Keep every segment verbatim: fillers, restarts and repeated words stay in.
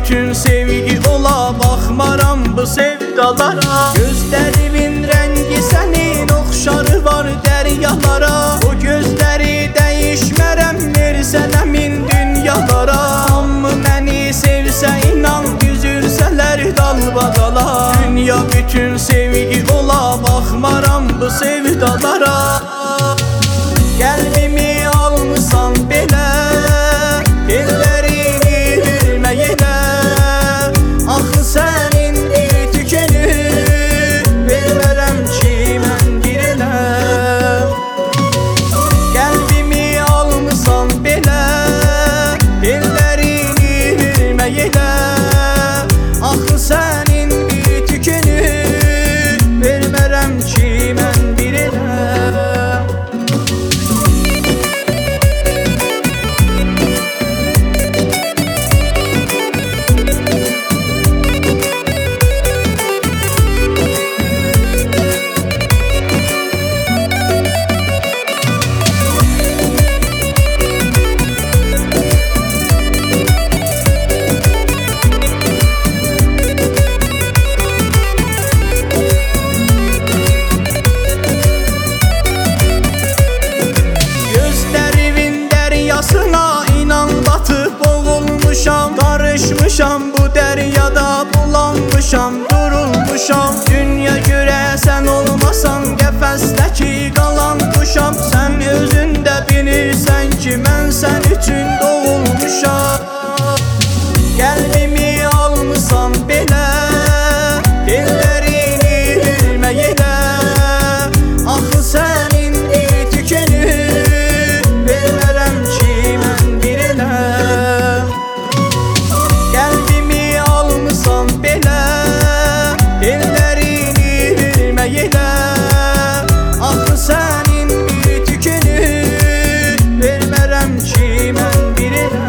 bütün sevgi ola, baxmaram bu sevdalara. Gözlərimin rəngi sənin oxşarı var dəryalara. O gözləri dəyişmərəm, versənə min dünyalara. Hamı məni sevsə inan, düzülsələr dalbadala. Dünya bütün sevgi ola, baxmaram bu sevdalara. Qəlbimi almısan belə, ellərini verməyələ. Axı sənin bir tükəni vermərəm ki mən bir elə. Qəlbimi almısan belə, ellərini verməyələ. Axı sənin bir tükəni vermərəm ki mən bir elə. Qarışmışam bu dəryada, bulanmışam, durulmuşam. Dünya görə sən olmasan, qəfəsdəki qalan quşam. Sən özün də bilirsən ki, mən sən üçün doğulmuşam. Qəlbimi almısan belə, ellərini verməyələ. Axı sənin bir tükəni vermərəm ki mən bir elə. Qəlbimi almısan belə, ellərini verməyələ. Axı sənin bir tükəni vermərəm ki mən bir elə.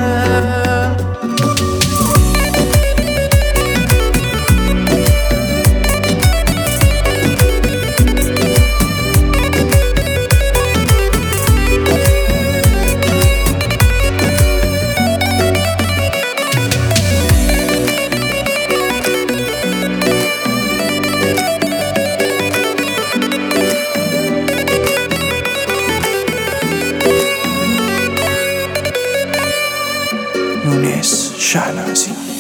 Nunes Şahnazî.